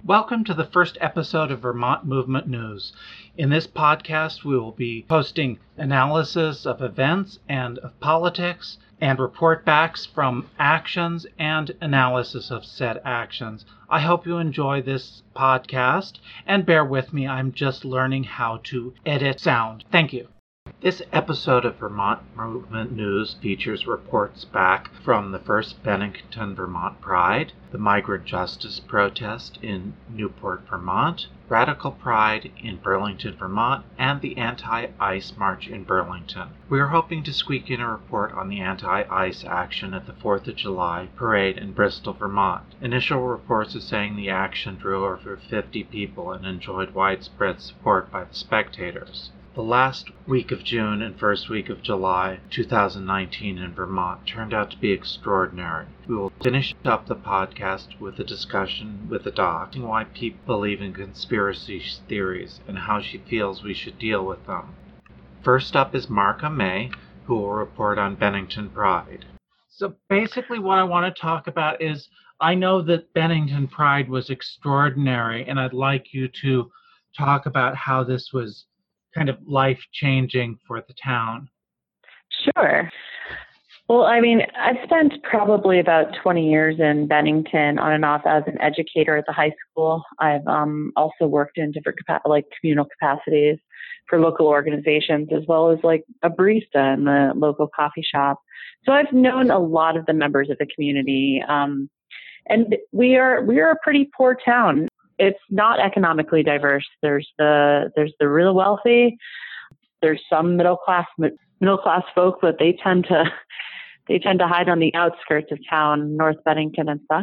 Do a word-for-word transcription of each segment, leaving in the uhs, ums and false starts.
Welcome to the first episode of Vermont Movement News. In this podcast, we will be posting analysis of events and of politics and report backs from actions and analysis of said actions. I hope you enjoy this podcast and bear with me, I'm just learning how to edit sound. Thank you. This episode of Vermont Movement News features reports back from the first Bennington, Vermont Pride, the migrant justice protest in Newport, Vermont, Radical Pride in Burlington, Vermont, and the Anti-ICE March in Burlington. We are hoping to squeak in a report on the anti-ICE action at the fourth of July parade in Bristol, Vermont. Initial reports are saying the action drew over fifty people and enjoyed widespread support by the spectators. The last week of June and first week of July two thousand nineteen in Vermont turned out to be extraordinary. We will finish up the podcast with a discussion with the doc, why people believe in conspiracy theories and how she feels we should deal with them. First up is Marka May, who will report on Bennington Pride. So basically what I want to talk about is, I know that Bennington Pride was extraordinary, and I'd like you to talk about how this was kind of life-changing for the town. Sure. Well, I mean, I've spent probably about twenty years in Bennington on and off as an educator at the high school. I've um, also worked in different capa- like communal capacities for local organizations, as well as like a barista in the local coffee shop. So I've known a lot of the members of the community, um, and we are we are a pretty poor town. It's not economically diverse. There's the there's the real wealthy. There's some middle class middle class folk, but they tend to they tend to hide on the outskirts of town, North Bennington and such.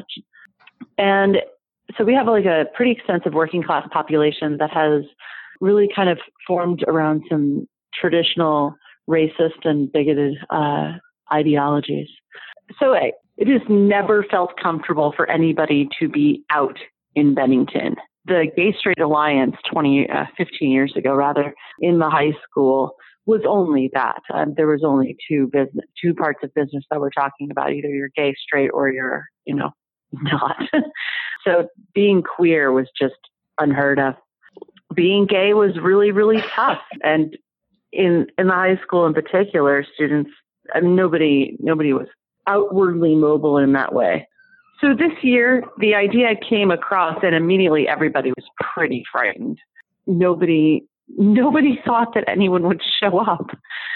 And so we have like a pretty extensive working class population that has really kind of formed around some traditional racist and bigoted uh, ideologies. So it has never felt comfortable for anybody to be out in Bennington. The Gay Straight Alliance twenty, uh, fifteen years ago, rather, in the high school was only that. Um, there was only two business, two parts of business that we're talking about. Either you're gay, straight, or you're, you know, not. So being queer was just unheard of. Being gay was really, really tough. And in in the high school in particular, students, I mean, nobody nobody was outwardly mobile in that way. So this year, the idea came across, and immediately everybody was pretty frightened. Nobody, nobody thought that anyone would show up.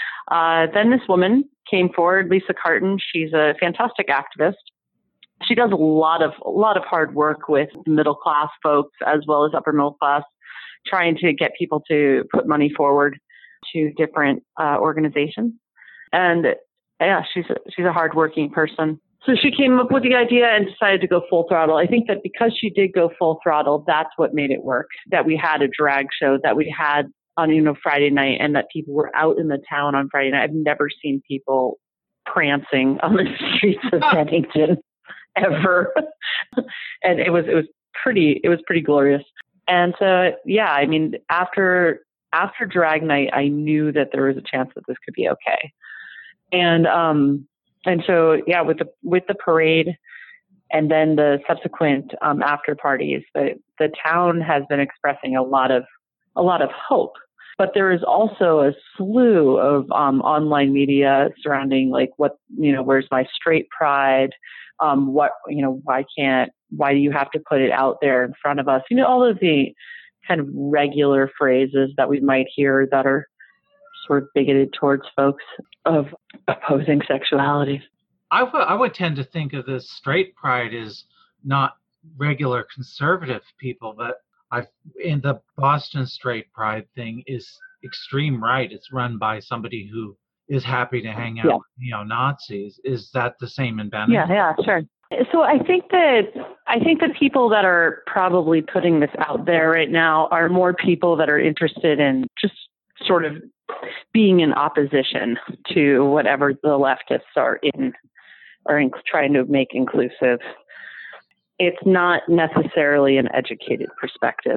Uh, then this woman came forward, Lisa Carton. She's a fantastic activist. She does a lot of a lot of hard work with middle class folks as well as upper middle class, trying to get people to put money forward to different uh, organizations. And yeah, she's a, she's a hardworking person. So she came up with the idea and decided to go full throttle. I think that because she did go full throttle, that's what made it work. That we had a drag show, that we had on, you know, Friday night, and that people were out in the town on Friday night. I've never seen people prancing on the streets of Bennington ever. And it was, it was pretty, it was pretty glorious. And so, yeah, I mean, after, after drag night, I knew that there was a chance that this could be okay. And, um, And so, yeah, with the with the parade and then the subsequent um, after parties, the the town has been expressing a lot of a lot of hope. But there is also a slew of um, online media surrounding, like, what, you know, where's my straight pride? Um, what, you know, why can't why do you have to put it out there in front of us? You know, all of the kind of regular phrases that we might hear that are sort of bigoted towards folks of opposing sexuality. I, w- I would tend to think of this straight pride as not regular conservative people, but I've in the Boston straight pride thing is extreme right. It's run by somebody who is happy to hang out Yeah. with neo-Nazis. Is that the same in Bennington? Yeah, yeah, sure. So I think that I think that people that are probably putting this out there right now are more people that are interested in just sort of being in opposition to whatever the leftists are in are in, trying to make inclusive. It's not necessarily an educated perspective,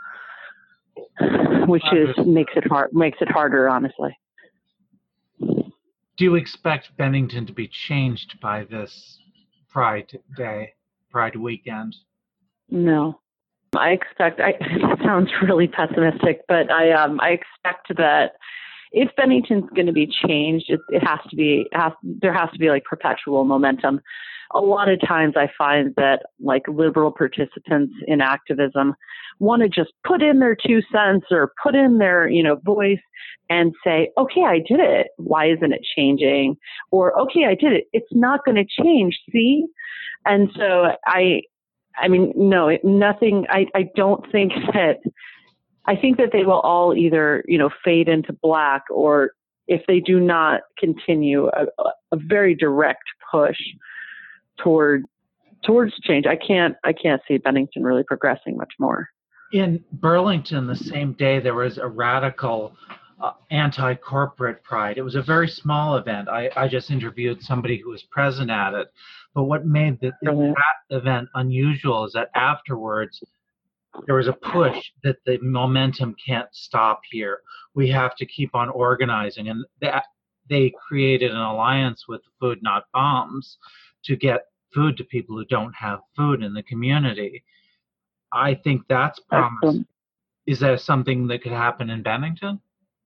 which is makes it hard makes it harder, honestly. Do you expect Bennington to be changed by this Pride Day, Pride weekend? No, I expect, I, it sounds really pessimistic, but I um, I expect that if Bennington's going to be changed, it, it has to be, it has, there has to be like perpetual momentum. A lot of times I find that like liberal participants in activism want to just put in their two cents or put in their, you know, voice and say, okay, I did it. Why isn't it changing? Or, okay, I did it. It's not going to change. See? And so I, I mean, no, it, nothing, I, I don't think that, I think that they will all either, you know, fade into black, or if they do not continue a, a very direct push toward towards change, I can't I can't see Bennington really progressing much more. In Burlington, the same day, there was a radical uh, anti-corporate pride. It was a very small event. I, I just interviewed somebody who was present at it. But what made the, Brilliant. that event unusual is that afterwards, there was a push that the momentum can't stop here. We have to keep on organizing. And that they created an alliance with Food Not Bombs to get food to people who don't have food in the community. I think that's promise. Excellent. Is that something that could happen in Bennington?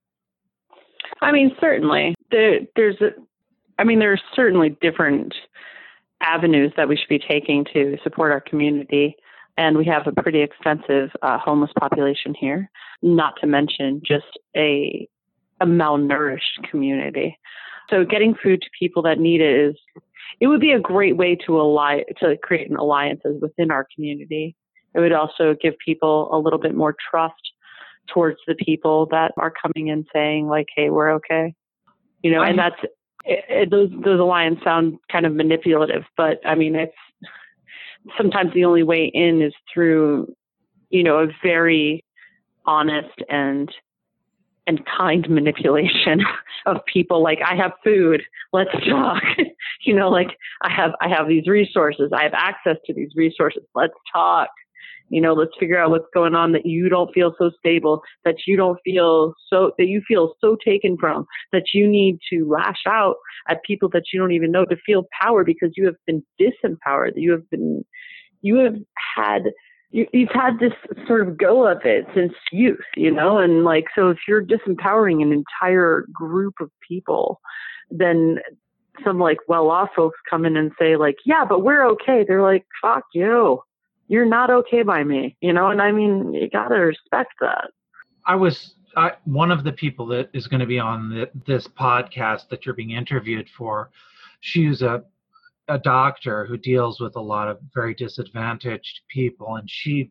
I mean, certainly. There, there's, a, I mean, there's certainly different avenues that we should be taking to support our community. And we have a pretty extensive uh, homeless population here, not to mention just a, a malnourished community. So getting food to people that need it is, it would be a great way to ally, to create an alliances within our community. It would also give people a little bit more trust towards the people that are coming in saying like, hey, we're okay. You know, and that's, it, it, those, those alliances sound kind of manipulative, but I mean, it's sometimes the only way in is through, you know, a very honest and and kind manipulation of people. Like, I have food, let's talk. You know, like I have I have these resources, I have access to these resources, let's talk. You know, let's figure out what's going on that you don't feel so stable, that you don't feel so, that you feel so taken from, that you need to lash out at people that you don't even know to feel power because you have been disempowered. You have been, you have had, you, you've had this sort of go of it since youth, you know, and like, so if you're disempowering an entire group of people, then some like well-off folks come in and say like, yeah, but we're okay. They're like, fuck you. You're not okay by me, you know? And I mean, you got to respect that. I was I, one of the people that is going to be on the, this podcast that you're being interviewed for. She's a, a doctor who deals with a lot of very disadvantaged people. And she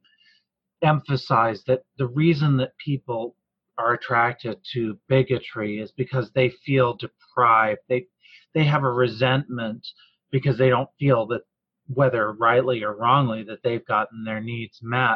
emphasized that the reason that people are attracted to bigotry is because they feel deprived. They, they have a resentment because they don't feel that, whether rightly or wrongly, that they've gotten their needs met.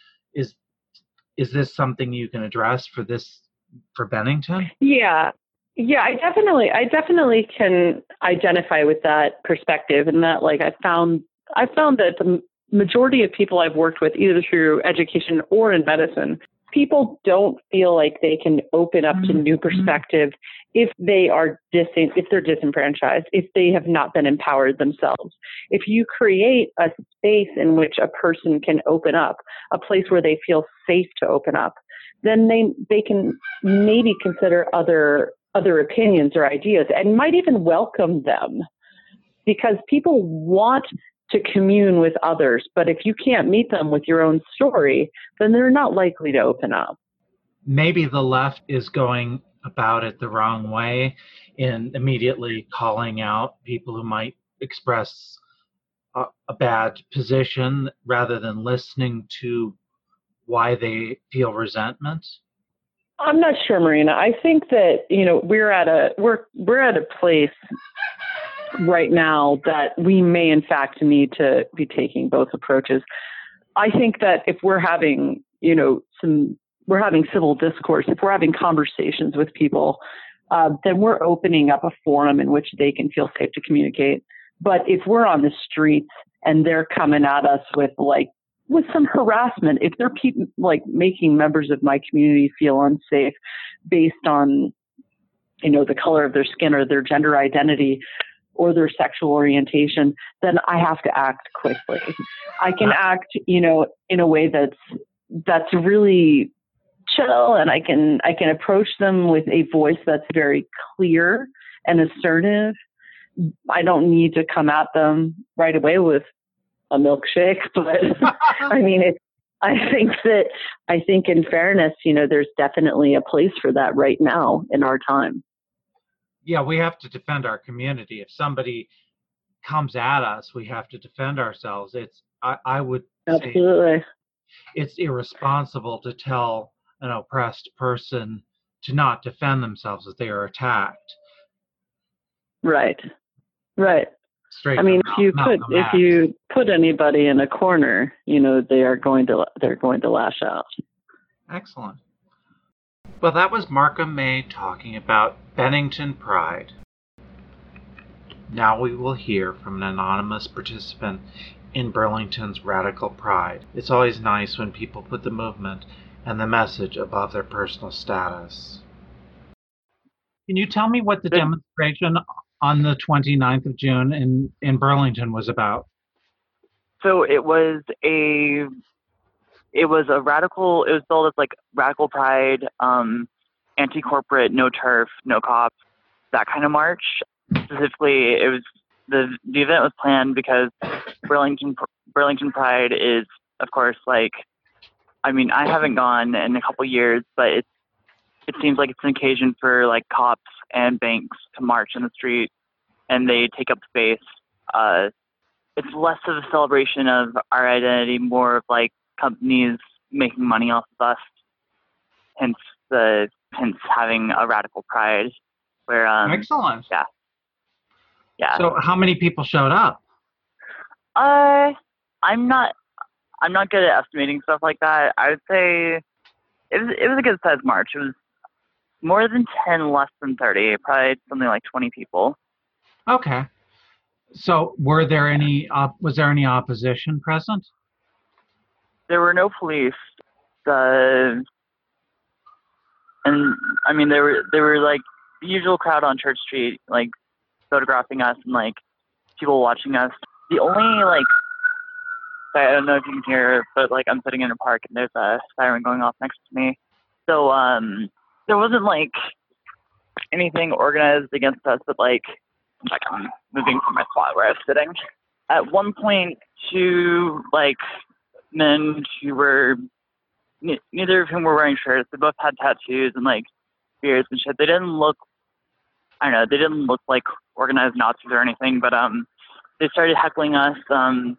Is is this something you can address for this for Bennington? Yeah. Yeah, I definitely I definitely can identify with that perspective, and that like I found I found that the majority of people I've worked with, either through education or in medicine, people don't feel like they can open up to new perspective if they are dis if they're disenfranchised, if they have not been empowered themselves. If you create a space in which a person can open up, a place where they feel safe to open up, then they they can maybe consider other other opinions or ideas and might even welcome them, because people want to commune with others. But if you can't meet them with your own story, then they're not likely to open up. Maybe the left is going about it the wrong way in immediately calling out people who might express a, a bad position rather than listening to why they feel resentment. I'm not sure, Marina. I think that, you know, we're at a we're we're at a place right now that we may in fact need to be taking both approaches. I think that if we're having, you know, some we're having civil discourse, if we're having conversations with people, uh, then we're opening up a forum in which they can feel safe to communicate. But if we're on the streets and they're coming at us with like, with some harassment, if they're pe- like making members of my community feel unsafe based on, you know, the color of their skin or their gender identity, or their sexual orientation, then I have to act quickly. I can act, you know, in a way that's that's really chill, and I can I can approach them with a voice that's very clear and assertive. I don't need to come at them right away with a milkshake, but I mean, it, I think that I think in fairness, you know, there's definitely a place for that right now in our time. Yeah, we have to defend our community. If somebody comes at us, we have to defend ourselves. It's I, I would Absolutely. say it's irresponsible to tell an oppressed person to not defend themselves as they are attacked. Right. Right. Straight I mean, from if you Malcolm put if X. you put anybody in a corner, you know, they are going to they're going to lash out. Excellent. Well, that was Markham May talking about Bennington Pride. Now we will hear from an anonymous participant in Burlington's Radical Pride. It's always nice when people put the movement and the message above their personal status. Can you tell me what the demonstration on the twenty-ninth of June in, in Burlington was about? So it was a it was a radical. It was billed as like radical pride, um, anti-corporate, no turf, no cops, that kind of march. Specifically, it was the the event was planned because Burlington Burlington Pride is, of course, like, I mean, I haven't gone in a couple years, but it's it seems like it's an occasion for like cops and banks to march in the street, and they take up space. Uh, it's less of a celebration of our identity, more of like companies making money off of us. Hence the hence having a radical pride. Where um, Excellent. Yeah. Yeah. So how many people showed up? Uh, I'm not I'm not good at estimating stuff like that. I would say it was it was a good sized march. It was more than ten, less than thirty, probably something like twenty people. Okay. So were there any op- was there any opposition present? There were no police. Uh, and I mean, there were there were like the usual crowd on Church Street, like photographing us and like people watching us. The only like I don't know if you can hear, but like I'm sitting in a park and there's a siren going off next to me. So um, there wasn't like anything organized against us, but like like I'm moving from my spot where I was sitting. At one point, two like men who were n- neither of whom were wearing shirts. They both had tattoos and like beards and shit. They didn't look, I don't know, they didn't look like organized Nazis or anything. But um, they started heckling us. Um,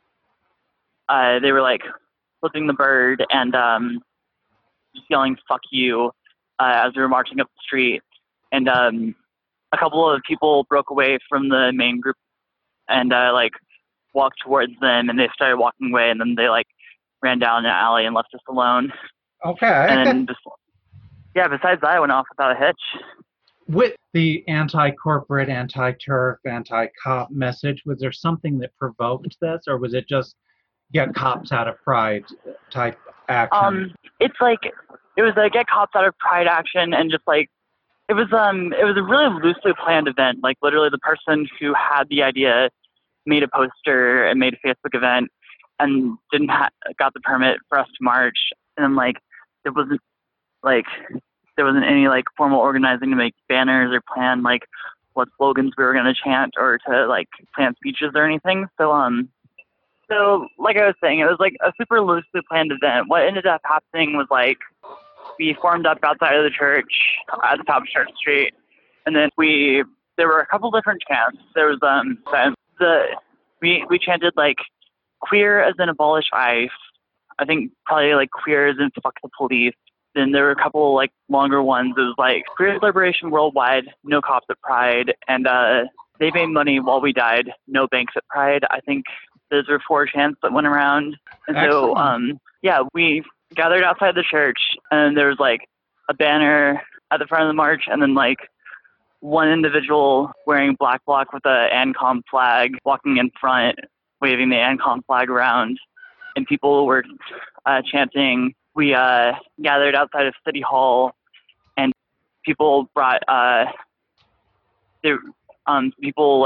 uh, they were like flipping the bird and um, just yelling "fuck you" uh, as we were marching up the street. And um, a couple of people broke away from the main group and uh, like walked towards them, and they started walking away, and then they like ran down an alley and left us alone. Okay. And then just yeah, besides that, I went off without a hitch. With the anti-corporate, anti-turf, anti-cop message, was there something that provoked this, or was it just get cops out of pride type action? Um, it's like it was a get cops out of pride action, and just like it was um it was a really loosely planned event. Like literally, the person who had the idea made a poster and made a Facebook event and didn't ha- got the permit for us to march. And then like there wasn't like there wasn't any like formal organizing to make banners or plan like what slogans we were going to chant or to like plan speeches or anything. So um so like I was saying, it was like a super loosely planned event. What ended up happening was like we formed up outside of the church at the top of Church Street, and then we there were a couple different chants. There was um the we we chanted like queer as in abolish ICE. I think probably like queer as in fuck the police. Then there were a couple like longer ones. It was like queer liberation worldwide, no cops at Pride, and uh, they made money while we died, no banks at Pride. I think those were four chants that went around. And Excellent. so um yeah, we gathered outside the church, and there was like a banner at the front of the march, and then like one individual wearing black bloc with a ANCOM flag walking in front, waving the ANCOM flag around, and people were uh, chanting. We uh, gathered outside of City Hall, and people brought uh, there, um, people like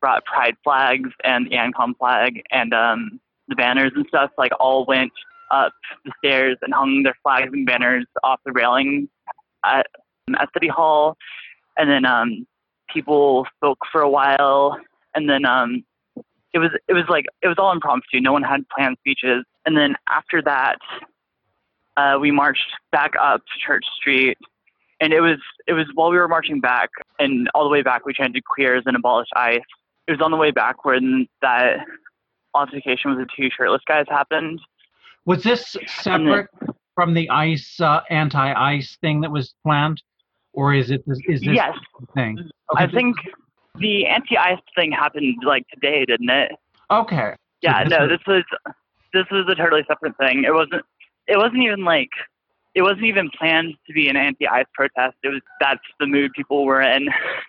brought pride flags and the ANCOM flag and um, the banners and stuff, like all went up the stairs and hung their flags and banners off the railing at, at City Hall. And then um, people spoke for a while. And then um, it was it was like it was all impromptu. No one had planned speeches. And then after that, uh, we marched back up to Church Street. And it was it was while we were marching back, and all the way back we chanted queers and abolished ICE. It was on the way back when that altercation with the two shirtless guys happened. Was this separate then, from the ICE uh, anti-ICE thing that was planned, or is it is this yes? Thing? Okay. I think the anti-ICE thing happened like today, didn't it? Okay. Yeah. So this no, was... this was this was a totally separate thing. It wasn't. It wasn't even like. It wasn't even planned to be an anti-ICE protest. It was that's the mood people were in.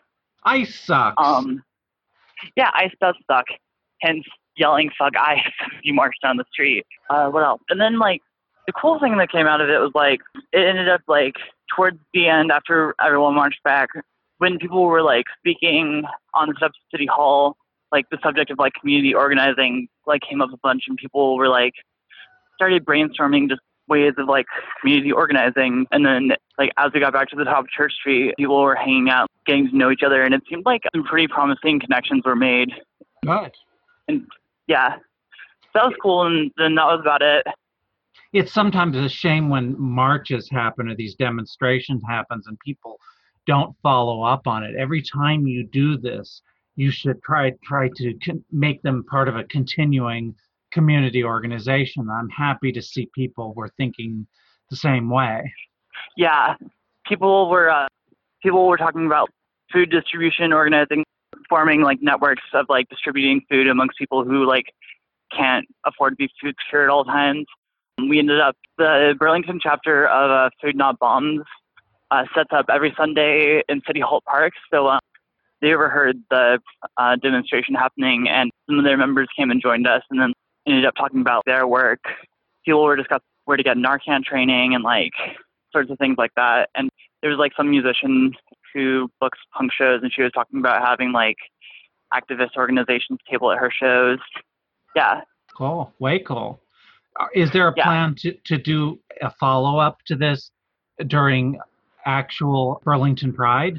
ICE sucks. Um, yeah, ICE does suck. Hence yelling "fuck ICE" as you march down the street. Uh, what else? And then like the cool thing that came out of it was like it ended up like towards the end after everyone marched back, when people were like speaking on the steps of City Hall, like the subject of like community organizing like came up a bunch, and people were like started brainstorming just ways of like community organizing. And then like as we got back to the top of Church Street, people were hanging out, getting to know each other, and it seemed like some pretty promising connections were made. Good. And yeah, so that was cool. And then that was about it. It's sometimes a shame when marches happen or these demonstrations happens and people don't follow up on it. Every time you do this, you should try try to con- make them part of a continuing community organization. I'm happy to see people were thinking the same way. Yeah, people were uh, people were talking about food distribution, organizing, forming like networks of like distributing food amongst people who like can't afford to be food secure at all times. We ended up the Burlington chapter of uh, Food Not Bombs uh, sets up every Sunday in City Hall Park. So uh, they overheard the uh, demonstration happening, and some of their members came and joined us, and then ended up talking about their work. People were discussing where to get Narcan training and like sorts of things like that. And there was like some musician who books punk shows, and she was talking about having like activist organizations table at her shows. Yeah. Cool. Way cool. Is there a yeah. plan to, to do a follow-up to this during actual Burlington Pride?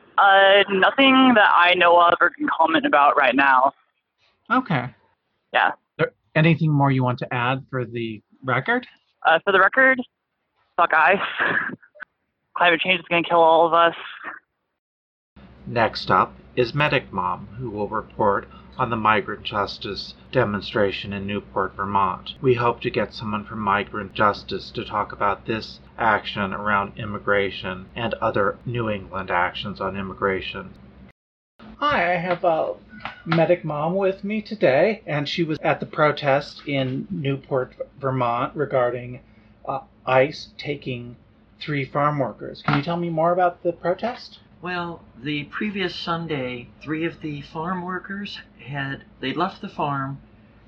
Uh, nothing that I know of or can comment about right now. Okay. Yeah. Anything more you want to add for the record? Uh, for the record, fuck ICE. Climate change is going to kill all of us. Next up is Medic Mom, who will report on the migrant justice demonstration in Newport, Vermont. We hope to get someone from Migrant Justice to talk about this action around immigration and other New England actions on immigration. Hi, I have a Medic Mom with me today, and she was at the protest in Newport, Vermont regarding uh, ICE taking three farm workers. Can you tell me more about the protest? Well, the previous Sunday, three of the farm workers had, they left the farm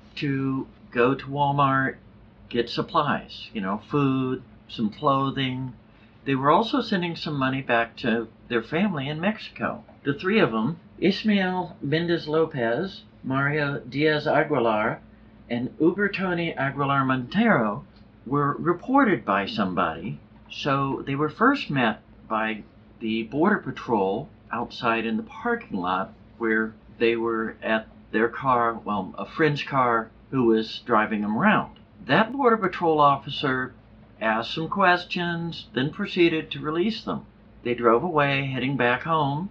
to go to Walmart, get supplies, you know, food, some clothing. They were also sending some money back to their family in Mexico. The three of them, Ismael Mendez Lopez, Mario Diaz Aguilar, and Ubertoni Aguilar Montero, were reported by somebody. So they were first met by the Border Patrol outside in the parking lot where they were at their car, well, a friend's car who was driving them around. That Border Patrol officer asked some questions, then proceeded to release them. They drove away, heading back home,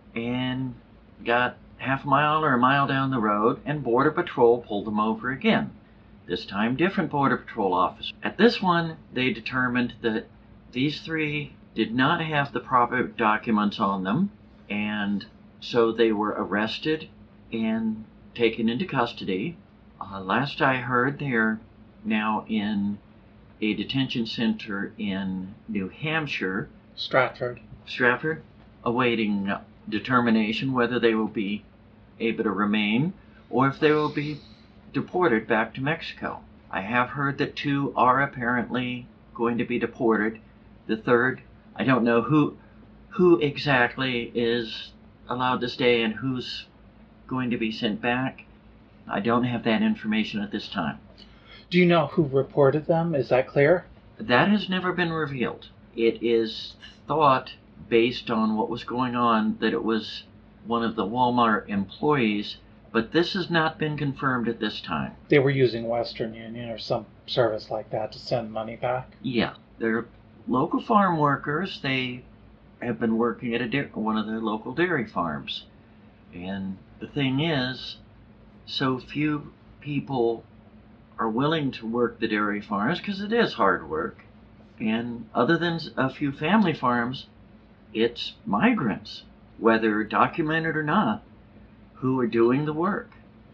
and got half a mile or a mile down the road, and Border Patrol pulled them over again. This time, different Border Patrol officer. At this one, they determined that these three did not have the proper documents on them, and so they were arrested and taken into custody. Uh, last I heard, they're now in a detention center in New Hampshire. Stratford. Stratford, awaiting determination whether they will be able to remain or if they will be deported back to Mexico. I have heard that two are apparently going to be deported. The third, I don't know who who exactly is allowed to stay and who's going to be sent back. I don't have that information at this time. Do you know who reported them? Is that clear? That has never been revealed. It is thought, based on what was going on, that it was one of the Walmart employees, but this has not been confirmed at this time. They were using Western Union or some service like that to send money back? Yeah, they're local farm workers. They have been working at a da- one of the local dairy farms. And the thing is, so few people are willing to work the dairy farms because it is hard work. And other than a few family farms, it's migrants, whether documented or not, who are doing the work.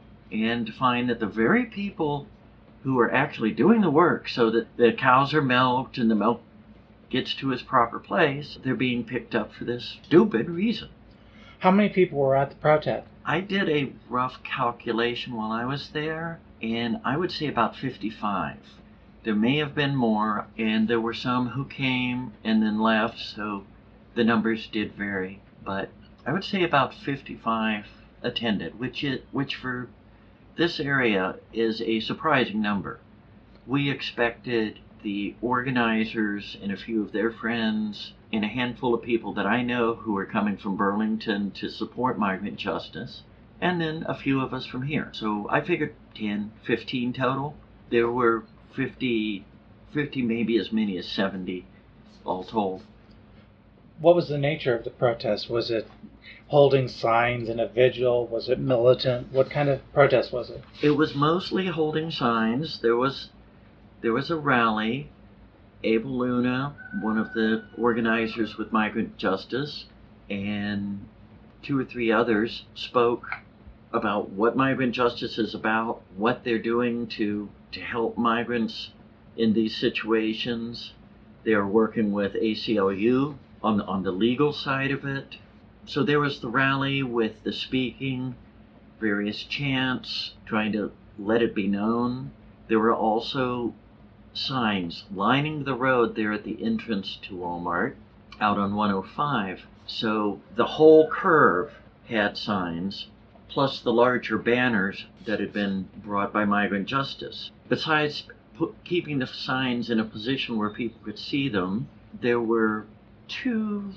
And to find that the very people who are actually doing the work so that the cows are milked and the milk gets to its proper place, they're being picked up for this stupid reason. How many people were at the protest? I did a rough calculation while I was there, and I would say about fifty-five. There may have been more, and there were some who came and then left, so the numbers did vary. But I would say about fifty-five attended, which is, which for this area is a surprising number. We expected the organizers and a few of their friends and a handful of people that I know who are coming from Burlington to support migrant justice, and then a few of us from here. So I figured ten, fifteen total. There were fifty, fifty, maybe as many as seventy all told. What was the nature of the protest? Was it holding signs in a vigil? Was it militant? What kind of protest was it? It was mostly holding signs. There was there was a rally. Abel Luna, one of the organizers with Migrant Justice, and two or three others spoke about what Migrant Justice is about, what they're doing to, to help migrants in these situations. They are working with A C L U on the, on the legal side of it. So there was the rally with the speaking, various chants, trying to let it be known. There were also signs lining the road there at the entrance to Walmart out on one oh five. So the whole curve had signs, plus the larger banners that had been brought by Migrant Justice. Besides put, keeping the signs in a position where people could see them, there were two,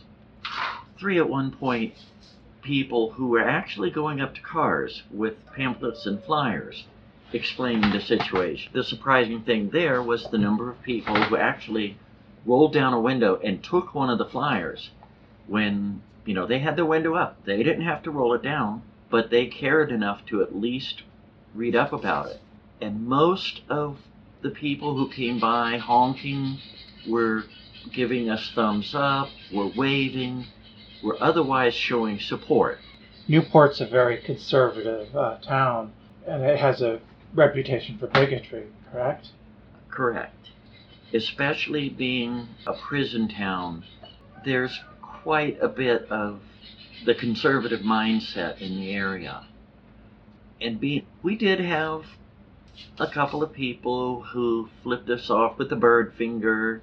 three at one point, people who were actually going up to cars with pamphlets and flyers explaining the situation. The surprising thing there was the number of people who actually rolled down a window and took one of the flyers when, you know, they had their window up. They didn't have to roll it down, but they cared enough to at least read up about it. And most of the people who came by honking were giving us thumbs up, were waving, were otherwise showing support. Newport's a very conservative uh, town, and it has a reputation for bigotry, correct? Correct. Especially being a prison town, there's quite a bit of the conservative mindset in the area. And be, we did have a couple of people who flipped us off with the bird finger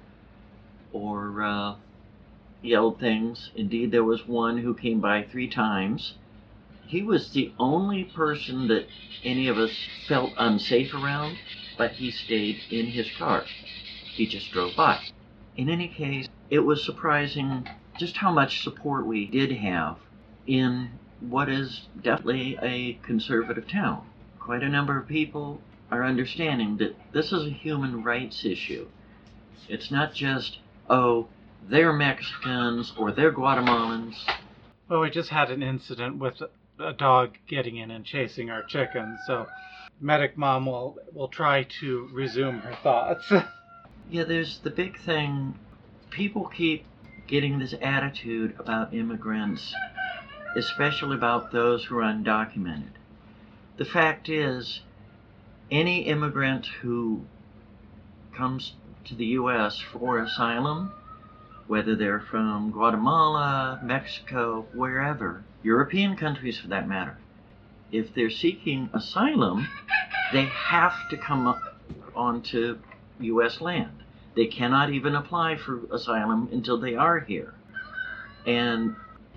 or uh, yelled things. Indeed, there was one who came by three times. He was the only person that any of us felt unsafe around, but he stayed in his car. He just drove by. In any case, it was surprising just how much support we did have in what is definitely a conservative town. Quite a number of people are understanding that this is a human rights issue. It's not just, oh, they're Mexicans or they're Guatemalans. Well, we just had an incident with a dog getting in and chasing our chickens, so Medic Mom will, will try to resume her thoughts. Yeah, there's the big thing. People keep getting this attitude about immigrants, especially about those who are undocumented. The fact is, any immigrant who comes to the U S for asylum, whether they're from Guatemala, Mexico, wherever, European countries for that matter, if they're seeking asylum, they have to come up onto U S land. They cannot even apply for asylum until they are here. And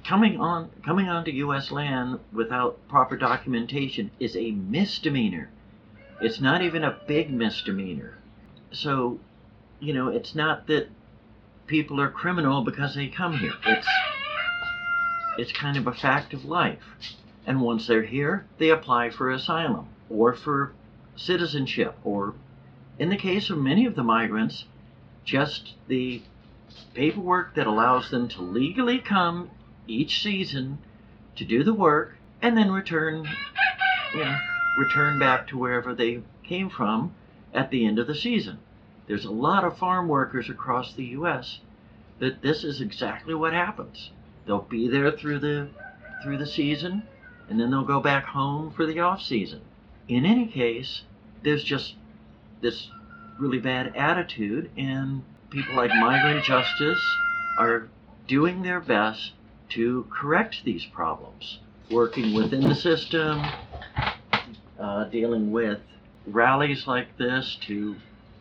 coming on coming onto U S land without proper documentation is a misdemeanor. It's not even a big misdemeanor. So, you know, it's not that people are criminal because they come here. It's it's kind of a fact of life. And once they're here, they apply for asylum or for citizenship, or in the case of many of the migrants, just the paperwork that allows them to legally come each season to do the work and then return, you know, return back to wherever they came from at the end of the season. There's a lot of farm workers across the U S that this is exactly what happens. They'll be there through the through the season, and then they'll go back home for the off season. In any case, there's just this really bad attitude, and people like Migrant Justice are doing their best to correct these problems, working within the system, uh, dealing with rallies like this to,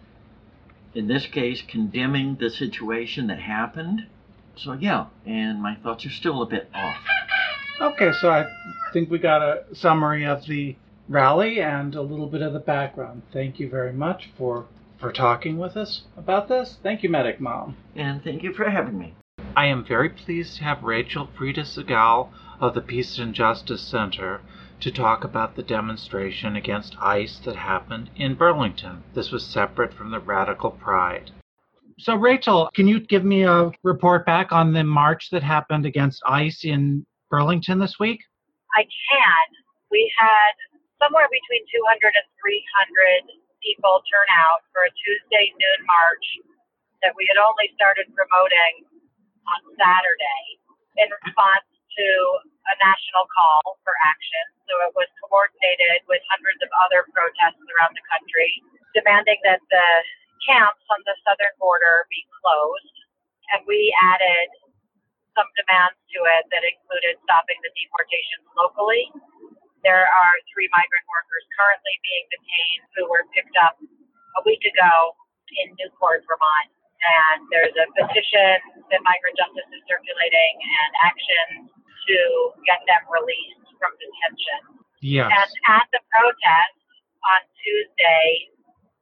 in this case, condemning the situation that happened. So yeah, and my thoughts are still a bit off. Okay, so I think we got a summary of the rally and a little bit of the background. Thank you very much for, for talking with us about this. Thank you, Medic Mom. And thank you for having me. I am very pleased to have Rachel Frieda Segal of the Peace and Justice Center to talk about the demonstration against ICE that happened in Burlington. This was separate from the Radical Pride. So, Rachel, can you give me a report back on the march that happened against ICE in Burlington this week? I can. We had somewhere between two hundred and three hundred people turn out for a Tuesday noon march that we had only started promoting on Saturday in response to a national call for action. So it was coordinated with hundreds of other protests around the country, demanding that the camps on the southern border be closed. And we added some demands to it that included stopping the deportations locally. There are three migrant workers currently being detained who were picked up a week ago in Newport, Vermont. And there's a petition that Migrant Justice is circulating and action to get them released from detention. Yes. And at the protest on Tuesday,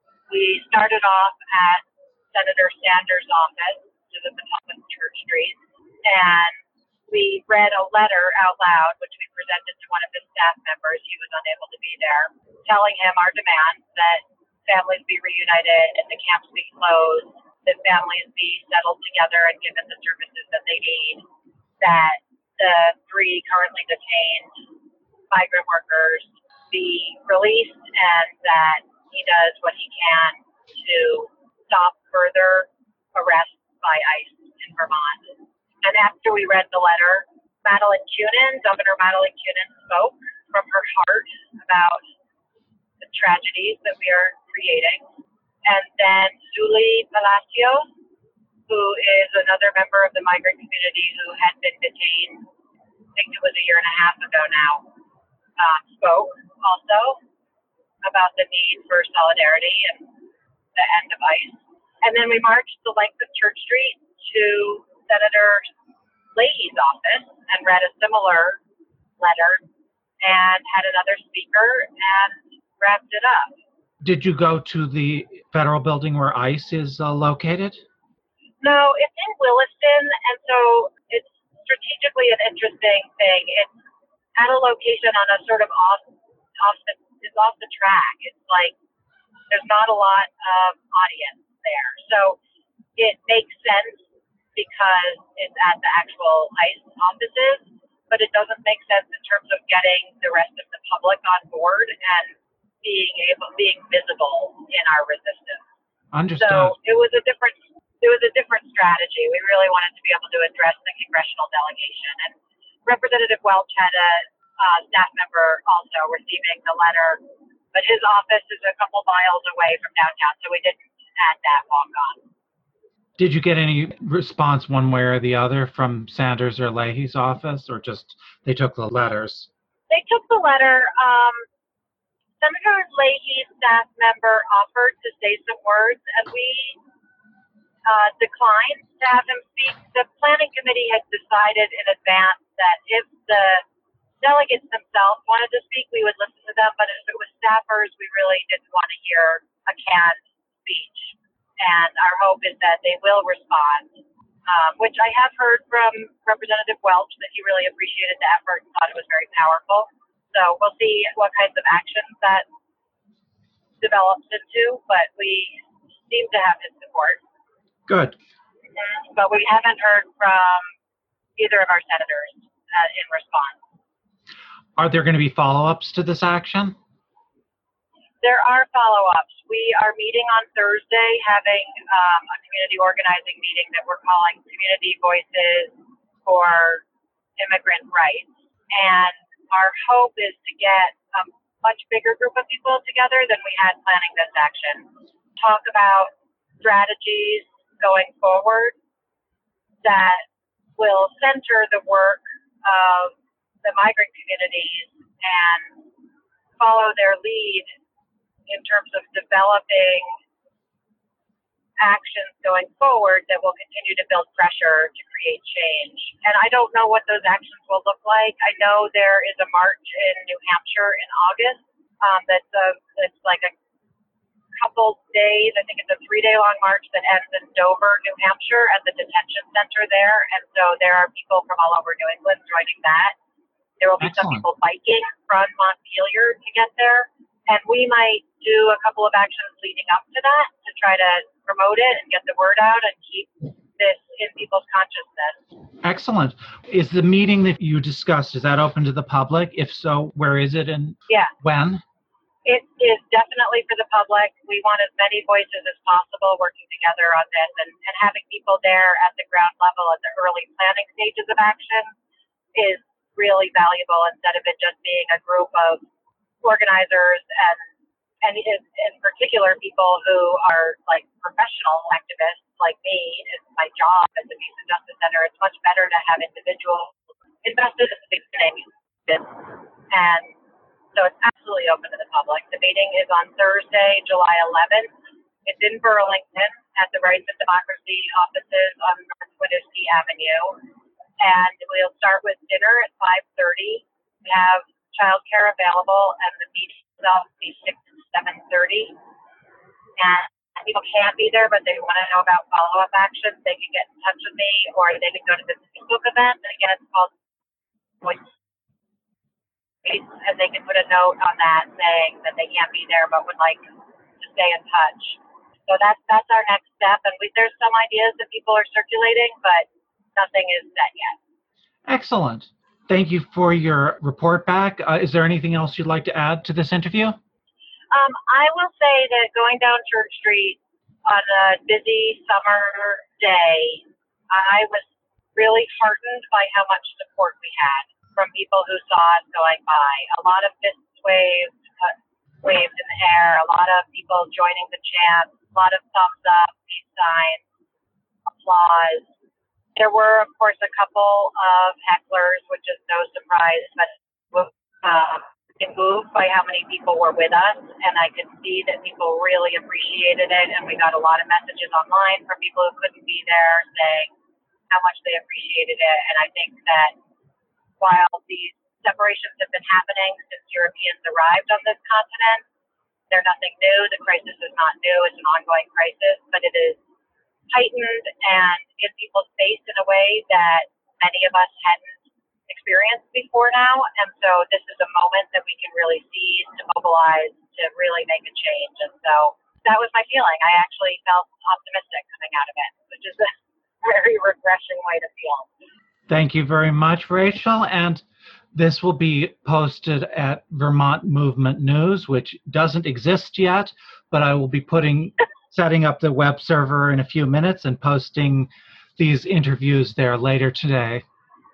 we started off at Senator Sanders' office, which is at the top of Church Street, and we read a letter out loud, which we presented to one of his staff members. He was unable to be there, telling him our demands that families be reunited and the camps be closed, that families be settled together and given the services that they need, that the three currently detained migrant workers be released, and that he does what he can to stop further arrests by ICE in Vermont. And after we read the letter, Madeline Kunin, Governor Madeline Kunin, spoke from her heart about the tragedies that we are creating. And then Zuli Palacios, who is another member of the migrant community who had been detained, I think it was a year and a half ago now, uh, spoke also about the need for solidarity and the end of ICE. And then we marched the length of Church Street to Senator Leahy's office and read a similar letter and had another speaker and wrapped it up. Did you go to the federal building where ICE is uh, located? No, it's in Williston, and so it's strategically an interesting thing. It's at a location on a sort of off, off the, it's off the track. It's like there's not a lot of audience there. So it makes sense because it's at the actual ICE offices, but it doesn't make sense in terms of getting the rest of the public on board and being able, being visible in our resistance. Understood. So it was a different, it was a different strategy. We really wanted to be able to address the congressional delegation, and Representative Welch had a uh, staff member also receiving the letter, but his office is a couple miles away from downtown, so we didn't add that walk on. Did you get any response one way or the other from Sanders or Leahy's office, or just they took the letters? They took the letter. Um, Senator Leahy's staff member offered to say some words, and we uh, declined to have him speak. The planning committee had decided in advance that if the delegates themselves wanted to speak, we would listen to them. But if it was staffers, we really didn't want to hear a canned speech. And our hope is that they will respond, um, which I have heard from Representative Welch that he really appreciated the effort and thought it was very powerful. So we'll see what kinds of actions that develops into, but we seem to have his support. Good. But we haven't heard from either of our senators uh, in response. Are there going to be follow-ups to this action? There are follow-ups. We are meeting on Thursday, having um, a community organizing meeting that we're calling Community Voices for Immigrant Rights. And our hope is to get a much bigger group of people together than we had planning this action. Talk about strategies going forward that will center the work of the migrant communities and follow their lead in terms of developing actions going forward that will continue to build pressure to create change. And I don't know what those actions will look like. I know there is a march in New Hampshire in August um, that's a, it's like a couple days. I think it's a three-day long march that ends in Dover, New Hampshire, at the detention center there. And so there are people from all over New England joining that. There will be Excellent. some people biking from Montpelier to get there. And we might do a couple of actions leading up to that to try to promote it and get the word out and keep this in people's consciousness. Excellent. Is the meeting that you discussed, is that open to the public? If so, where is it and Yeah. when? It is definitely for the public. We want as many voices as possible working together on this, and, and having people there at the ground level at the early planning stages of action is really valuable, instead of it just being a group of organizers and and in, in particular people who are like professional activists like me. It's my job at the Peace and Justice Center. It's much better to have individuals invested in the beginning. And so it's absolutely open to the public. The meeting is on Thursday, July eleventh. It's in Burlington at the Rights and Democracy offices on North Winooski Avenue. And we'll start with dinner at five thirty. We have childcare available, and the meeting itself will be six to seven thirty. And people can't be there, but they want to know about follow-up actions. They can get in touch with me, or they can go to the Facebook event. And again, it's called Voice, and they can put a note on that saying that they can't be there, but would like to stay in touch. So that's that's our next step. And we, there's some ideas that people are circulating, but nothing is set yet. Excellent. Thank you for your report back. Uh, is there anything else you'd like to add to this interview? Um, I will say that going down Church Street on a busy summer day, I was really heartened by how much support we had from people who saw us going by. A lot of fists waved, uh, waved in the air, a lot of people joining the chant, a lot of thumbs up, peace signs, applause. There were, of course, a couple of hecklers, which is no surprise, but uh, moved by how many people were with us, and I could see that people really appreciated it, and we got a lot of messages online from people who couldn't be there saying how much they appreciated it. And I think that while these separations have been happening since Europeans arrived on this continent, they're nothing new. The crisis is not new. It's an ongoing crisis, but it is heightened and in people's face in a way that many of us hadn't experienced before now. And so this is a moment that we can really seize to mobilize to really make a change. And so that was my feeling. I actually felt optimistic coming out of it, which is a very refreshing way to feel. Thank you very much, Rachel. And this will be posted at Vermont Movement News, which doesn't exist yet, but I will be putting setting up the web server in a few minutes and posting these interviews there later today.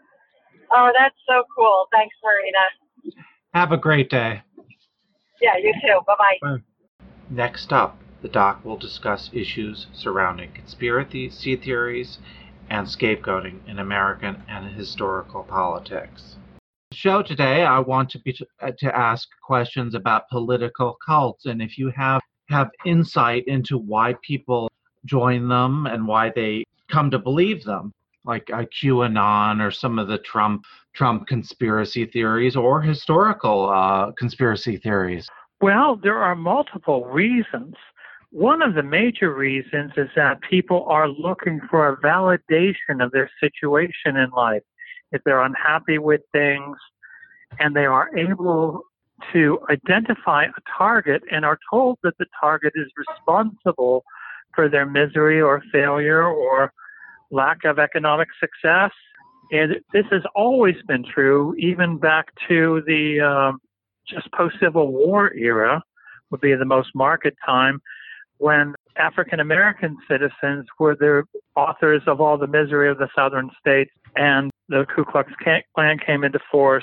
Oh, that's so cool. Thanks, Marina. Have a great day. Yeah, you too. Bye-bye. Bye. Next up, the doc will discuss issues surrounding conspiracy theories and scapegoating in American and historical politics. The show today, I want to be to, uh, to ask questions about political cults, and if you have have insight into why people join them and why they come to believe them, like uh, QAnon or some of the Trump Trump conspiracy theories or historical uh, conspiracy theories? Well, there are multiple reasons. One of the major reasons is that people are looking for a validation of their situation in life. If they're unhappy with things and they are able to identify a target and are told that the target is responsible for their misery or failure or lack of economic success. And this has always been true, even back to the um, just post-Civil War era would be the most marked time, when African American citizens were the authors of all the misery of the southern states, and the Ku Klux Klan came into force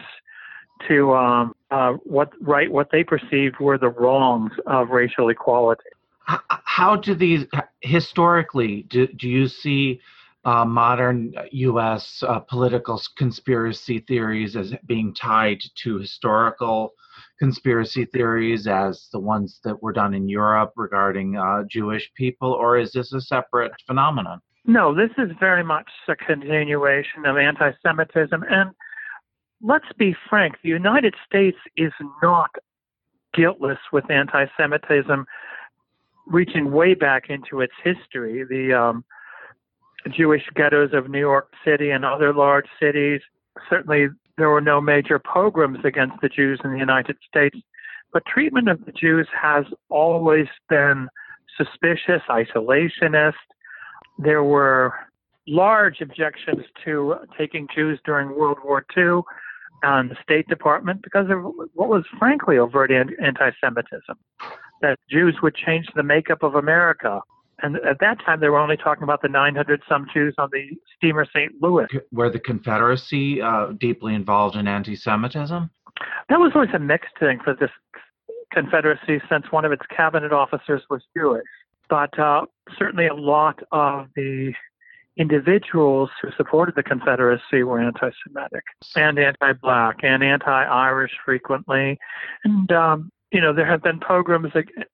to um, uh, what right what they perceived were the wrongs of racial equality. How do these historically do, do you see uh, modern U S uh, political conspiracy theories as being tied to historical conspiracy theories as the ones that were done in Europe regarding uh, Jewish people, or is this a separate phenomenon? No, this is very much a continuation of anti-Semitism. And let's be frank, the United States is not guiltless with anti-Semitism reaching way back into its history. The um, Jewish ghettos of New York City and other large cities, certainly there were no major pogroms against the Jews in the United States, but treatment of the Jews has always been suspicious, isolationist. There were large objections to taking Jews during World War Two on the State Department because of what was frankly overt anti-Semitism, that Jews would change the makeup of America. And at that time, they were only talking about the nine hundred some Jews on the steamer Saint Louis. Were the Confederacy uh, deeply involved in anti-Semitism? That was always a mixed thing for this Confederacy, since one of its cabinet officers was Jewish. But uh, certainly a lot of the individuals who supported the Confederacy were anti-Semitic and anti-Black and anti-Irish frequently. And, um, you know, there have been pogroms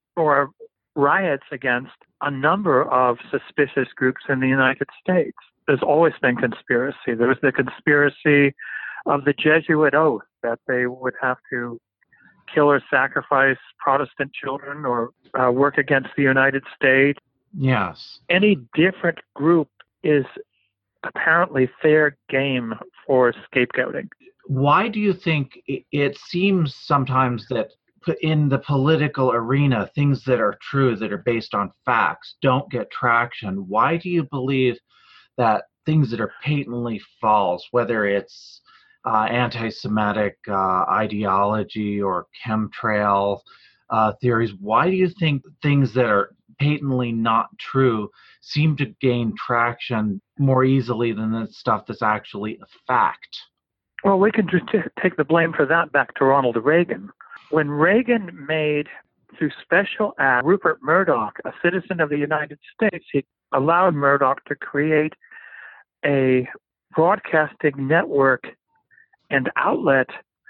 or riots against a number of suspicious groups in the United States. There's always been conspiracy. There was the conspiracy of the Jesuit oath that they would have to kill or sacrifice Protestant children or uh, work against the United States. Yes. Any different group is apparently fair game for scapegoating. Why do you think it seems sometimes that in the political arena, things that are true, that are based on facts, don't get traction? Why do you believe that things that are patently false, whether it's uh, anti-Semitic uh, ideology or chemtrail uh, theories, why do you think things that are patently not true seem to gain traction more easily than the stuff that's actually a fact? Well, we can just t- take the blame for that back to Ronald Reagan. When Reagan made, through special act, Rupert Murdoch a citizen of the United States, he allowed Murdoch to create a broadcasting network and outlet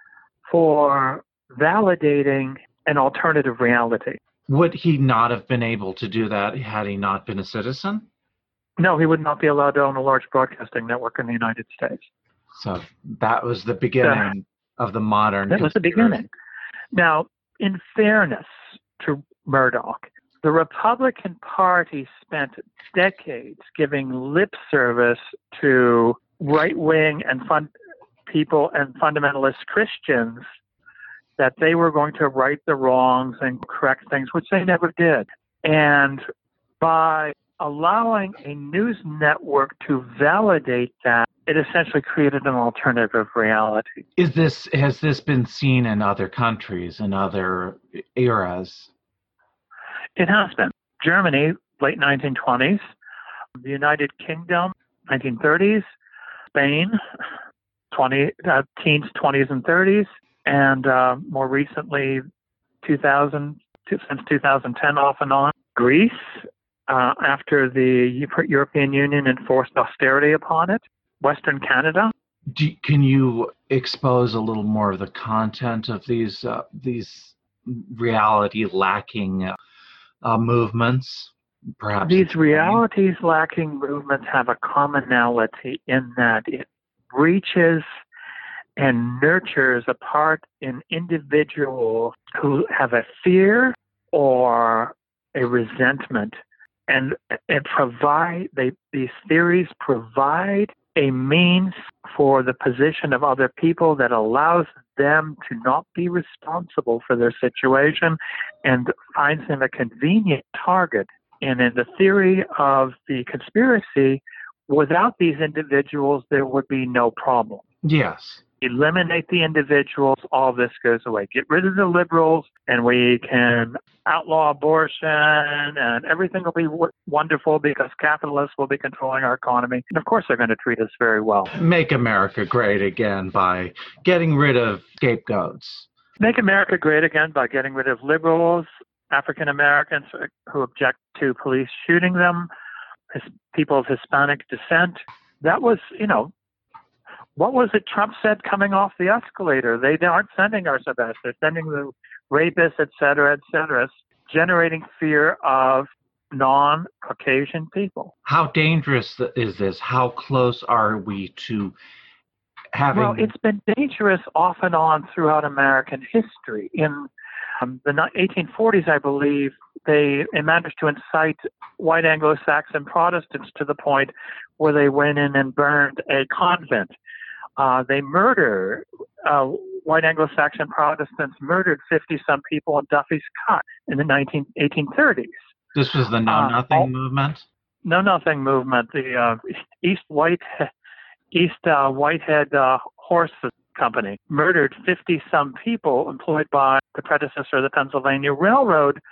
for validating an alternative reality. Would he not have been able to do that had he not been a citizen? No, he would not be allowed to own a large broadcasting network in the United States. So that was the beginning uh, of the modern That was the beginning. Now, in fairness to Murdoch, the Republican Party spent decades giving lip service to right-wing and fun- people and fundamentalist Christians that they were going to right the wrongs and correct things, which they never did. And by allowing a news network to validate that, it essentially created an alternative reality. Is this has this been seen in other countries, in other eras? It has been. Germany, late nineteen twenties. The United Kingdom, nineteen thirties. Spain, twenty, uh, teens, twenties, and thirties. And uh, more recently, two thousand, since two thousand ten off and on. Greece, uh, after the European Union enforced austerity upon it. Western Canada. Do, can you expose a little more of the content of these uh, these reality lacking uh, uh, movements? perhaps These explain? realities lacking movements have a commonality in that it reaches and nurtures a part in individuals who have a fear or a resentment. And it provide they these theories provide a means for the position of other people that allows them to not be responsible for their situation and finds them a convenient target. And in the theory of the conspiracy, without these individuals, there would be no problem. Yes. Eliminate the individuals, all this goes away. Get rid of the liberals, and we can outlaw abortion, and everything will be w- wonderful because capitalists will be controlling our economy. And of course, they're going to treat us very well. Make America great again by getting rid of scapegoats. Make America great again by getting rid of liberals, African Americans who object to police shooting them, his, people of Hispanic descent. That was, you know, what was it Trump said coming off the escalator? They aren't sending our Sebastian. They're sending the rapists, et cetera, et cetera, generating fear of non-Caucasian people. How dangerous is this? How close are we to having... Well, it's been dangerous off and on throughout American history. In um, the eighteen forties, I believe, they, they managed to incite white Anglo-Saxon Protestants to the point where they went in and burned a convent. Uh, they murder, uh, white Anglo-Saxon Protestants murdered fifty-some people in Duffy's Cut in the eighteen thirties. This was the Know Nothing uh, movement? Know Nothing movement. The uh, East White East uh, Whitehead uh, Horse Company murdered fifty-some people employed by the predecessor of the Pennsylvania Railroad,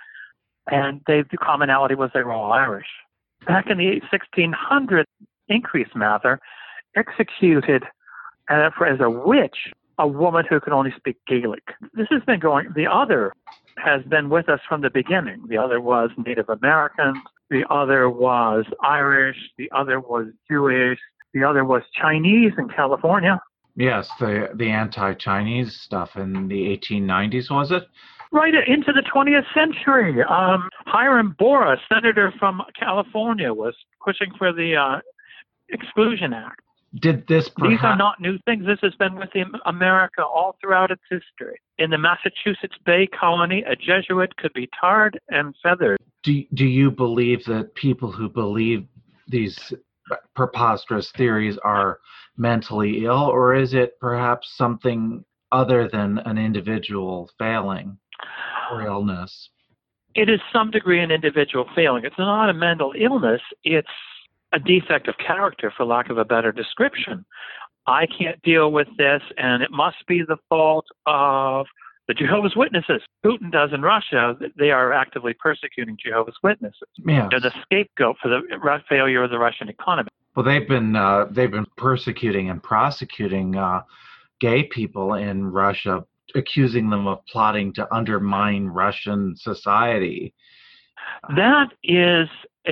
and they, the commonality was they were all Irish. Back in the sixteen hundreds, Increase Mather executed uh, for, as a witch a woman who could only speak Gaelic. This has been going, the other has been with us from the beginning. The other was Native Americans, the other was Irish, the other was Jewish, the other was Chinese in California. Yes, the, the anti-Chinese stuff in the eighteen nineties, was it? Right into the twentieth century. Um, Hiram Bora, senator from California, was pushing for the uh, Exclusion Act. Did this perhaps... These are not new things. This has been with America all throughout its history. In the Massachusetts Bay Colony, a Jesuit could be tarred and feathered. Do, do you believe that people who believe these preposterous theories are mentally ill, or is it perhaps something other than an individual failing or illness? It is some degree an individual failing. It's not a mental illness. It's a defect of character, for lack of a better description. I can't deal with this, and it must be the fault of the Jehovah's Witnesses. Putin does in Russia. They are actively persecuting Jehovah's Witnesses. Yes. They're the scapegoat for the failure of the Russian economy. Well, they've been uh, they've been persecuting and prosecuting uh, gay people in Russia, accusing them of plotting to undermine Russian society. That is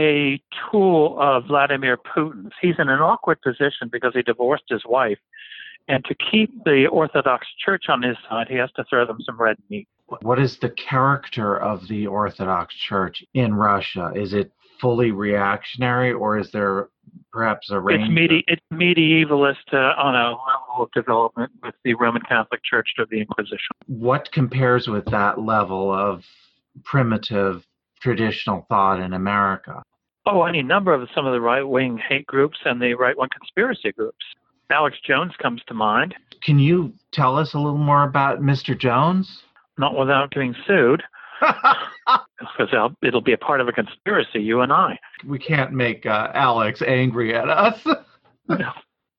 a tool of Vladimir Putin's. He's in an awkward position because he divorced his wife. And to keep the Orthodox Church on his side, he has to throw them some red meat. What is the character of the Orthodox Church in Russia? Is it fully reactionary, or is there perhaps a range? It's, medi- it's medievalist uh, on a level of development with the Roman Catholic Church of the Inquisition. What compares with that level of primitive traditional thought in America? Oh, any number of some of the right-wing hate groups and the right-wing conspiracy groups. Alex Jones comes to mind. Can you tell us a little more about Mister Jones? Not without getting sued, because it'll be a part of a conspiracy, you and I. We can't make uh, Alex angry at us. No.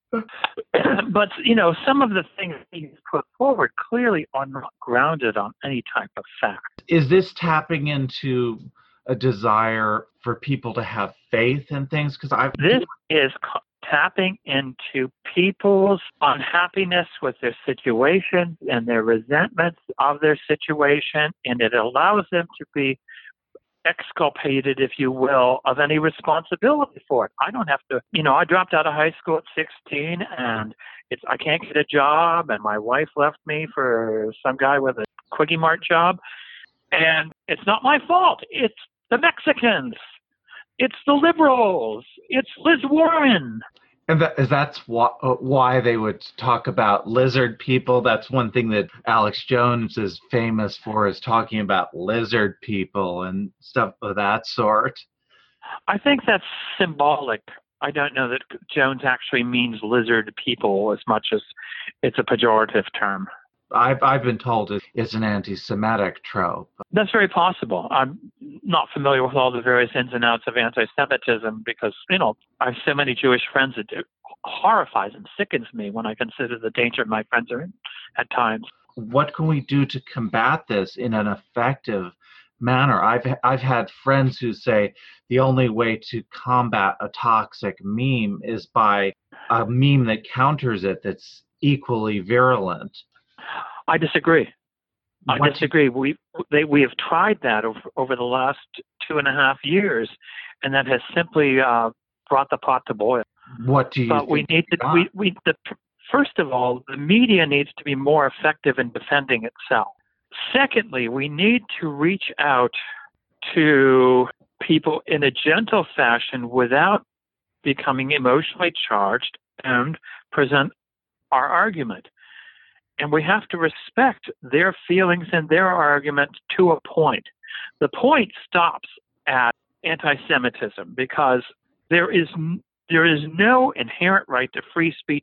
But, you know, some of the things he's put forward clearly are not grounded on any type of fact. Is this tapping into a desire for people to have faith in things? Because I've This is tapping into people's unhappiness with their situation and their resentments of their situation, and it allows them to be exculpated, if you will, of any responsibility for it. I don't have to, you know, I dropped out of high school at sixteen, and it's I can't get a job, and my wife left me for some guy with a Quickie Mart job, and it's not my fault. It's the Mexicans. It's the liberals. It's Liz Warren. And that, that's why, why they would talk about lizard people. That's one thing that Alex Jones is famous for, is talking about lizard people and stuff of that sort. I think that's symbolic. I don't know that Jones actually means lizard people as much as it's a pejorative term. I've I've been told it's an anti-Semitic trope. That's very possible. I'm not familiar with all the various ins and outs of anti-Semitism because, you know, I have so many Jewish friends that it horrifies and sickens me when I consider the danger my friends are in at times. What can we do to combat this in an effective manner? I've I've had friends who say the only way to combat a toxic meme is by a meme that counters it that's equally virulent. I disagree. I What disagree. We they, we have tried that over, over the last two and a half years, and that has simply uh, brought the pot to boil. What do you But think we need to. about? We, we the, first of all, the media needs to be more effective in defending itself. Secondly, we need to reach out to people in a gentle fashion without becoming emotionally charged and present our argument. And we have to respect their feelings and their argument to a point. The point stops at anti-Semitism because there is there is no inherent right to free speech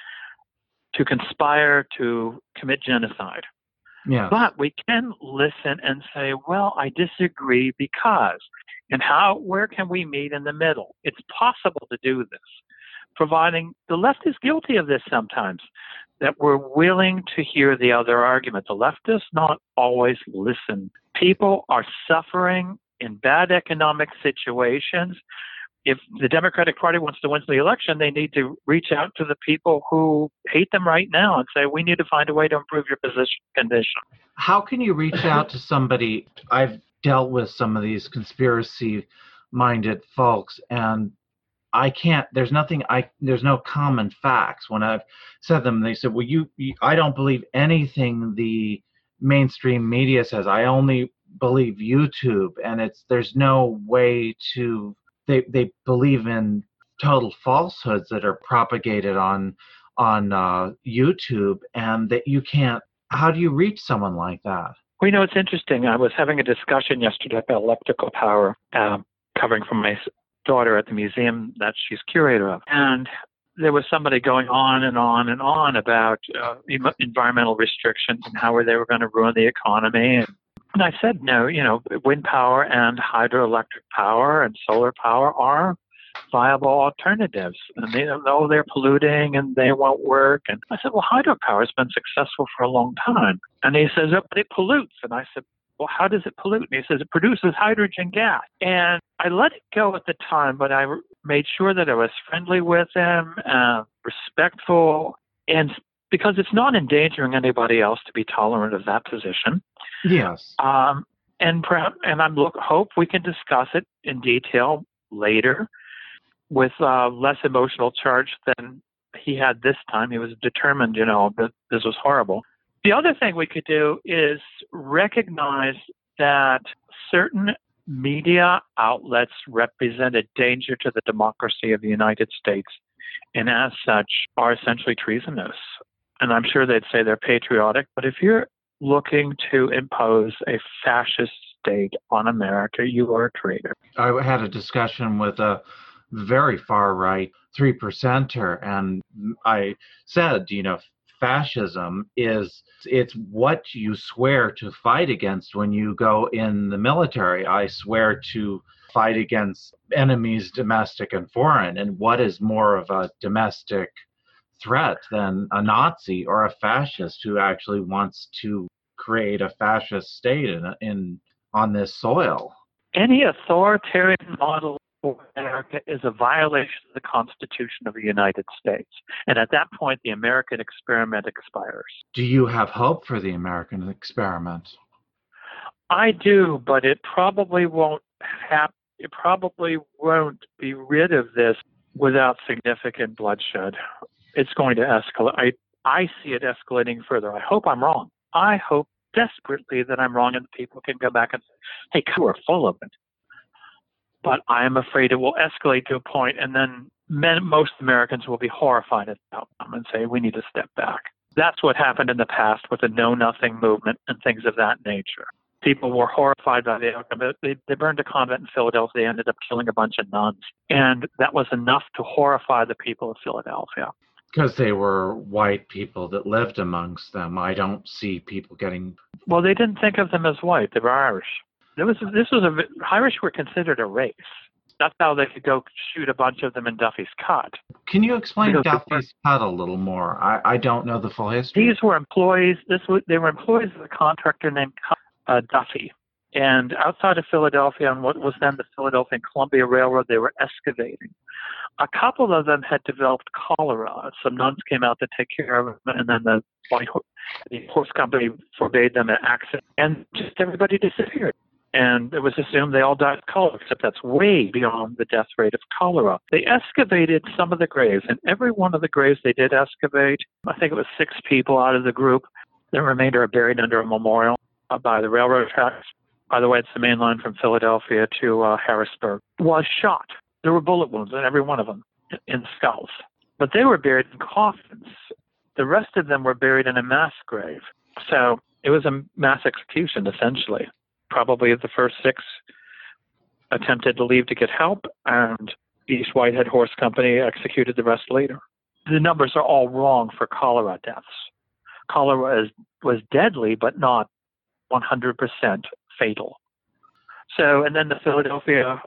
to conspire to commit genocide. Yeah. But we can listen and say, well, I disagree because, and how, where can we meet in the middle? It's possible to do this, providing the left is guilty of this sometimes, that we're willing to hear the other argument. The left does not always listen. People are suffering in bad economic situations. If the Democratic Party wants to win the election, they need to reach out to the people who hate them right now and say, we need to find a way to improve your position condition. How can you reach out to somebody? I've dealt with some of these conspiracy-minded folks, and I can't, there's nothing, I, there's no common facts. When I've said them, they said, well, you, you, I don't believe anything the mainstream media says. I only believe YouTube. And it's, there's no way to, they, they believe in total falsehoods that are propagated on, on uh, YouTube, and that you can't, how do you reach someone like that? Well, you know, it's interesting. I was having a discussion yesterday about electrical power, uh, covering from my daughter at the museum that she's curator of. And there was somebody going on and on and on about uh, environmental restrictions and how they were going to ruin the economy. And, and I said, no, you know, wind power and hydroelectric power and solar power are viable alternatives. And they know they're polluting and they won't work. And I said, well, hydropower has been successful for a long time. And he says, oh, but it pollutes. And I said, well, how does it pollute? And he says, it produces hydrogen gas. And I let it go at the time, but I made sure that I was friendly with him, uh, respectful, and because it's not endangering anybody else to be tolerant of that position. Yes. Um, and perhaps, and I'm look hope we can discuss it in detail later with uh, less emotional charge than he had this time. He was determined, you know, that this was horrible. The other thing we could do is recognize that certain media outlets represent a danger to the democracy of the United States, and as such are essentially treasonous. And I'm sure they'd say they're patriotic, but if you're looking to impose a fascist state on America, you are a traitor. I had a discussion with a very far right three percenter, and I said, you know, fascism is, it's what you swear to fight against when you go in the military. I swear to fight against enemies, domestic and foreign. And what is more of a domestic threat than a Nazi or a fascist who actually wants to create a fascist state in, in on this soil? Any authoritarian model for America is a violation of the Constitution of the United States. And at that point, the American experiment expires. Do you have hope for the American experiment? I do, but it probably won't happen. It probably won't be rid of this without significant bloodshed. It's going to escalate. I, I see it escalating further. I hope I'm wrong. I hope desperately that I'm wrong and people can go back and say, hey, we're full of it. but I am afraid it will escalate to a point, and then men, most Americans will be horrified at the outcome and say, we need to step back. That's what happened in the past with the Know Nothing movement and things of that nature. People were horrified by the outcome. They, they burned a convent in Philadelphia. They ended up killing a bunch of nuns. And that was enough to horrify the people of Philadelphia. Because they were white people that lived amongst them. I don't see people getting... Well, they didn't think of them as white. They were Irish. There was, this was a, Irish were considered a race. That's how they could go shoot a bunch of them in Duffy's Cut. Can you explain Because Duffy's Cut a little more? I, I don't know the full history. These were employees. This was, they were employees of a contractor named uh, Duffy. And outside of Philadelphia, on what was then the Philadelphia and Columbia Railroad, they were excavating. A couple of them had developed cholera. Some nuns came out to take care of them, and then the White Horse, the horse company forbade them an accident, and just everybody disappeared. And it was assumed they all died of cholera, except that's way beyond the death rate of cholera. They excavated some of the graves, and every one of the graves they did excavate, I think it was six people out of the group. The remainder are buried under a memorial uh, by the railroad tracks. By the way, it's the main line from Philadelphia to uh, Harrisburg. Was shot. There were bullet wounds in every one of them, in skulls. But they were buried in coffins. The rest of them were buried in a mass grave. So it was a mass execution, essentially. Probably the first six attempted to leave to get help, and East Whitehead Horse Company executed the rest later. The numbers are all wrong for cholera deaths. Cholera is, was deadly, but not one hundred percent fatal. So, and then the Philadelphia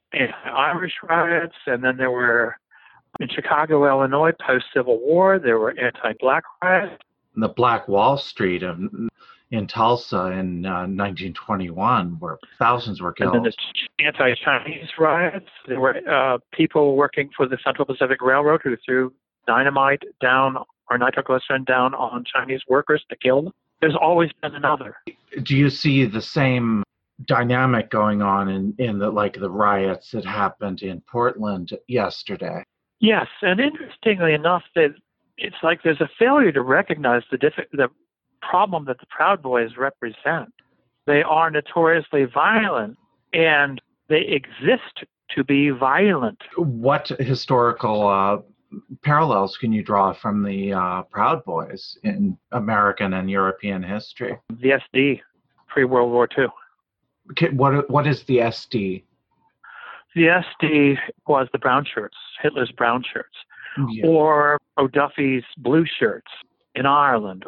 Irish riots, and then there were, in Chicago, Illinois, post-Civil War, there were anti-black riots. The Black Wall Street of, in Tulsa in uh, nineteen twenty-one, where thousands were killed. And then the anti-Chinese riots. There were uh, people working for the Central Pacific Railroad who threw dynamite down, or nitroglycerin down on Chinese workers to kill them. There's always been another. Do you see the same dynamic going on in, in the like the riots that happened in Portland yesterday? Yes, and interestingly enough, that it's like there's a failure to recognize the diff- the problem that the Proud Boys represent. They are notoriously violent, and they exist to be violent. What historical uh, parallels can you draw from the uh, Proud Boys in American and European history? The S D, pre-World War Two. Okay, what what is the S D? The S D was the brown shirts, Hitler's brown shirts, Yeah. or O'Duffy's blue shirts in Ireland,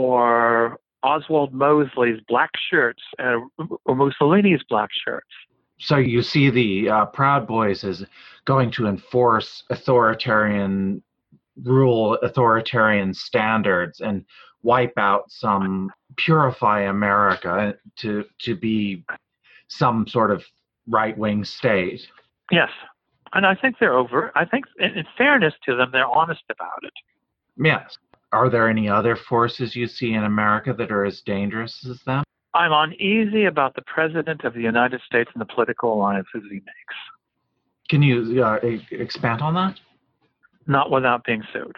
or Oswald Mosley's black shirts, uh, or Mussolini's black shirts. So you see the uh, Proud Boys as going to enforce authoritarian rule, authoritarian standards, and wipe out some, purify America to to be some sort of right-wing state. Yes, and I think they're over. I think, in, in fairness to them, they're honest about it. Yes. Are there any other forces you see in America that are as dangerous as them? I'm uneasy about the President of the United States and the political alliances he makes. Can you uh, e- expand on that? Not without being sued.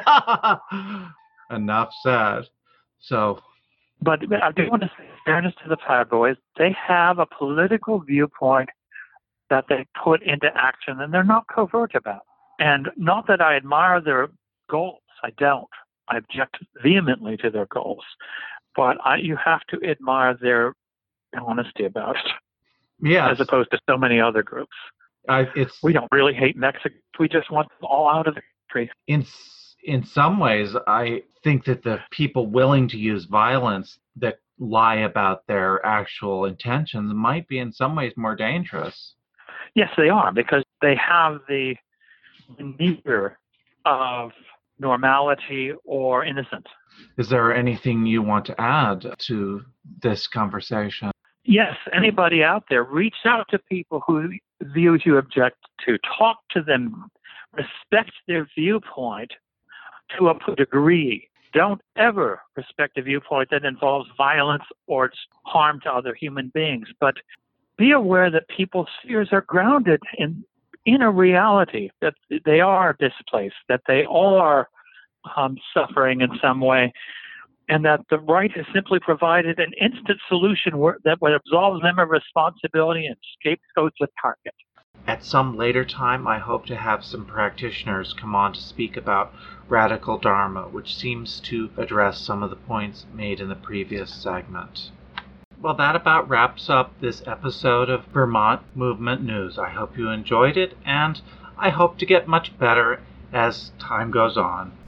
Enough said. So, But I do want to say, in fairness to the Proud Boys, they have a political viewpoint that they put into action, and they're not covert about. And not that I admire their goals. I don't. I object vehemently to their goals. But I, you have to admire their honesty about it, yeah, as opposed to so many other groups. I, it's We don't really hate Mexico. We just want them all out of the country. in s- in some ways. I think that the people willing to use violence that lie about their actual intentions might be in some ways more dangerous. Yes, they are, because they have the veneer of normality or innocence. Is there anything you want to add to this conversation? Yes, anybody out there, reach out to people who views you object to. Talk to them. Respect their viewpoint to a degree. Don't ever respect a viewpoint that involves violence or harm to other human beings. But be aware that people's fears are grounded in in a reality, that they are displaced, that they are um, suffering in some way, and that the right has simply provided an instant solution where, that would absolve them of responsibility and scapegoats a target. At some later time, I hope to have some practitioners come on to speak about radical Dharma, which seems to address some of the points made in the previous segment. Well, that about wraps up this episode of Vermont Movement News. I hope you enjoyed it, and I hope to get much better as time goes on.